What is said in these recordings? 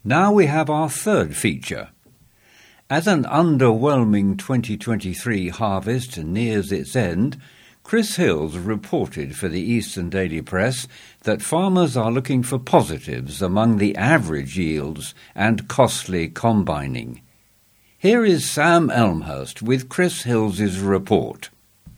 Now we have our third feature. As an underwhelming 2023 harvest nears its end, Chris Hills reported for the Eastern Daily Press that farmers are looking for positives among the average yields and costly combining. Here is Sam Elmhurst with Chris Hills' report.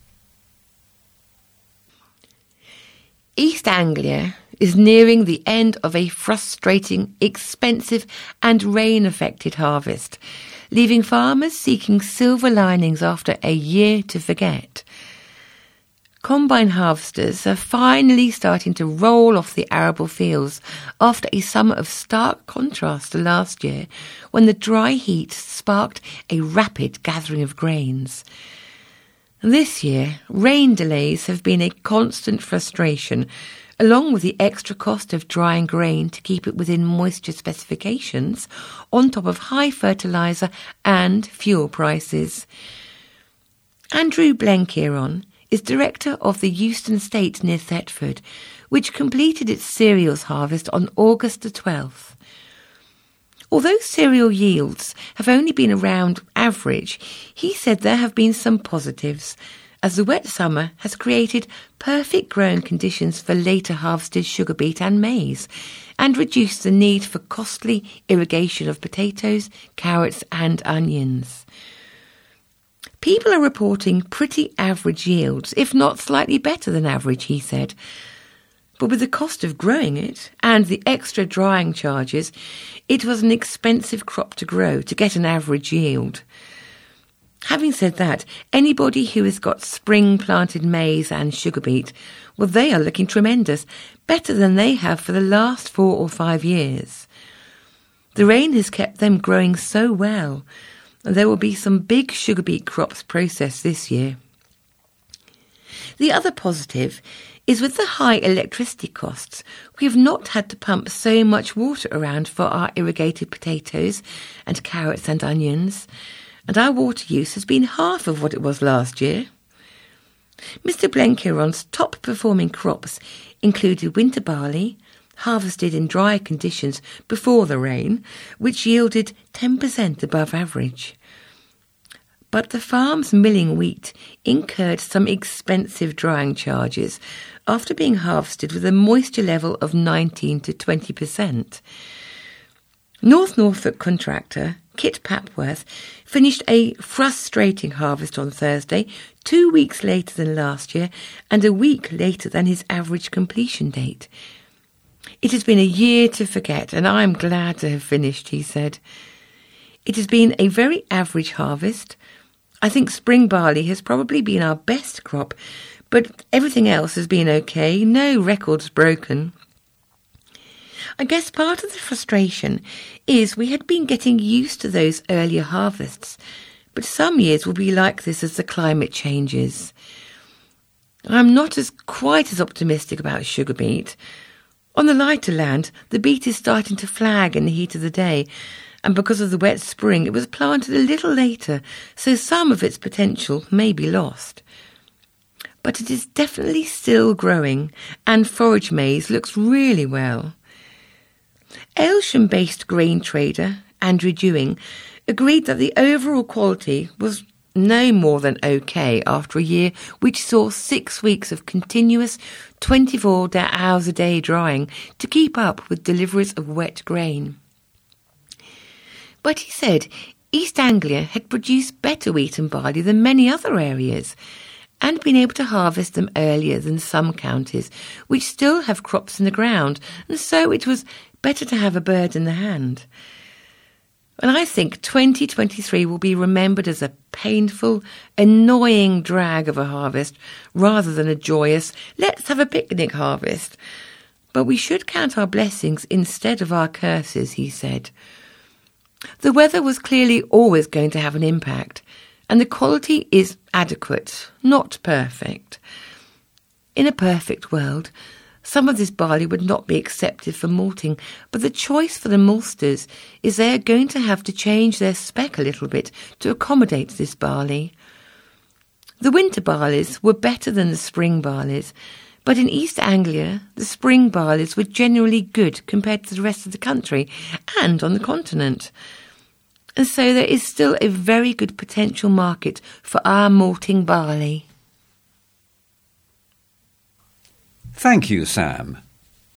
East Anglia is nearing the end of a frustrating, expensive and rain-affected harvest, leaving farmers seeking silver linings after a year to forget. Combine harvesters are finally starting to roll off the arable fields after a summer of stark contrast to last year, when the dry heat sparked a rapid gathering of grains. This year, rain delays have been a constant frustration, along with the extra cost of drying grain to keep it within moisture specifications, on top of high fertiliser and fuel prices. Andrew Blenkiron is director of the Euston Estate near Thetford, which completed its cereals harvest on August the 12th. Although cereal yields have only been around average, he said there have been some positives, as the wet summer has created perfect growing conditions for later harvested sugar beet and maize, and reduced the need for costly irrigation of potatoes, carrots and onions. People are reporting pretty average yields, if not slightly better than average, he said. But with the cost of growing it and the extra drying charges, it was an expensive crop to grow to get an average yield. Having said that, anybody who has got spring-planted maize and sugar beet, well, they are looking tremendous, better than they have for the last 4 or 5 years. The rain has kept them growing so well, and there will be some big sugar beet crops processed this year. The other positive is with the high electricity costs, we have not had to pump so much water around for our irrigated potatoes and carrots and onions, and our water use has been half of what it was last year. Mr. Blenkiron's top-performing crops included winter barley, harvested in dry conditions before the rain, which yielded 10% above average. But the farm's milling wheat incurred some expensive drying charges after being harvested with a moisture level of 19 to 20%. North Norfolk contractor Kit Papworth finished a frustrating harvest on Thursday, 2 weeks later than last year and a week later than his average completion date. It has been a year to forget, and I'm glad to have finished, he said. It has been a very average harvest. I think spring barley has probably been our best crop, but everything else has been okay, no records broken. I guess part of the frustration is we had been getting used to those earlier harvests, but some years will be like this as the climate changes. I'm not quite as optimistic about sugar beet. On the lighter land, the beet is starting to flag in the heat of the day, and because of the wet spring, it was planted a little later, so some of its potential may be lost. But it is definitely still growing, and forage maize looks really well. Aylsham-based grain trader Andrew Dewing agreed that the overall quality was no more than okay after a year which saw 6 weeks of continuous 24 hours a day drying to keep up with deliveries of wet grain. But he said East Anglia had produced better wheat and barley than many other areas and been able to harvest them earlier than some counties which still have crops in the ground, and so it was better to have a bird in the hand. And I think 2023 will be remembered as a painful, annoying drag of a harvest rather than a joyous, let's have a picnic harvest. But we should count our blessings instead of our curses, he said. The weather was clearly always going to have an impact, and the quality is adequate, not perfect. In a perfect world, some of this barley would not be accepted for malting, but the choice for the maltsters is they are going to have to change their spec a little bit to accommodate this barley. The winter barleys were better than the spring barleys, But in East Anglia, the spring barleys were generally good compared to the rest of the country and on the continent. And so there is still a very good potential market for our malting barley. Thank you, Sam.